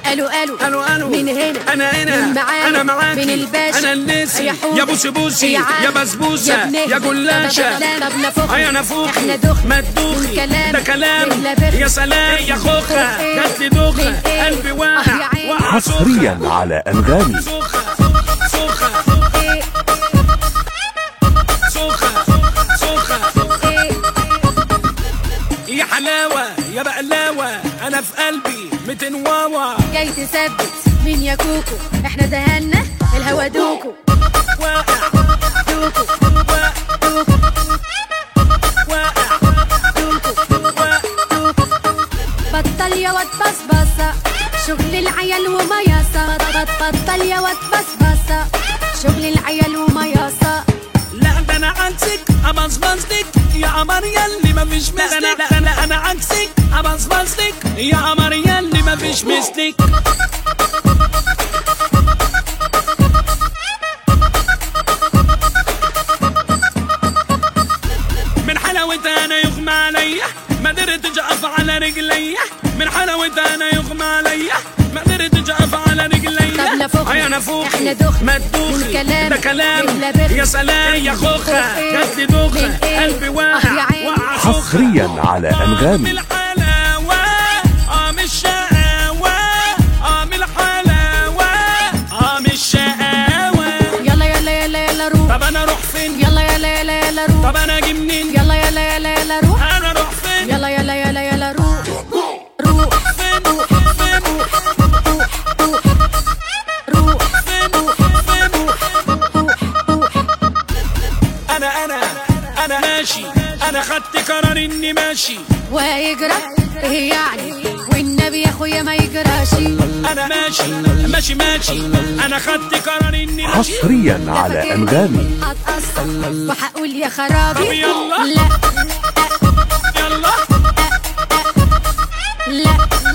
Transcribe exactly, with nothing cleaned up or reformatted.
قالوا قالوا قالوا قالوا من هنا انا هنا من معايا انا معاكي من الباشا انا النسي يا حوده يا بوسي بوسي يا يا بسبوسه يا جلاشه طب نفخ يا نفوخي احنا دخ ما تدوخي ده كلام بخ يا سلام يا خوخه جات لي دوخه قلبي واقع واقع حصريا على انغامي. سوخه سوخه سوخه سوخه يا حلاوه يا بقلاوه انا في قلبي ميتين واوا جاي تثبت مين يا كوكو احنا دهنا الهوا دوكو واقع دوكو واقع دوكو واقع دوكو دوكو بطل يا واد بصبصة شغل العيال ومياصة بطل يا واد بصبصة شغل العيال ومياصة لا ده انا عكسك ابصبصلك يا قمر ياللي مفيش مثلك لا لا انا عكسك ابصبصلك يا قمر ياللي مفيش مثلك من حلاوتها انا يغمى عليا ما قدرتش اقف على رجليا من حلاوتها انا يغمى عليا ما قدرتش اقف على رجليا طب نفخ يا نفوخي احنا دخ ما تدوخي كلام ده كلام يا سلام يا خوخه جات لي دوخه قلبي واقع واقع حصريا على انغامي. الحلاوه اه مش شقاوه اه من الحلاوه اه مش شقاوه يلا يلا يلا يلا روح طب انا اروح فين يلا يلا يلا يلا روح طب انا اجي منين يلا يلا يلا يلا روح انا اروح فين يلا يلا يلا يلا روح روح فين فين روح فين فين انا انا انا ماشي انا خدت قرار اني ماشي وهيجرى ايه يعني والنبي يا اخويا ما يجراش انا ماشي ماشي ماشي انا خدت قرار اني ماشي حصريا على انغامي. هتأثر وهقول يا خرابي طب يلا. لا يلا لا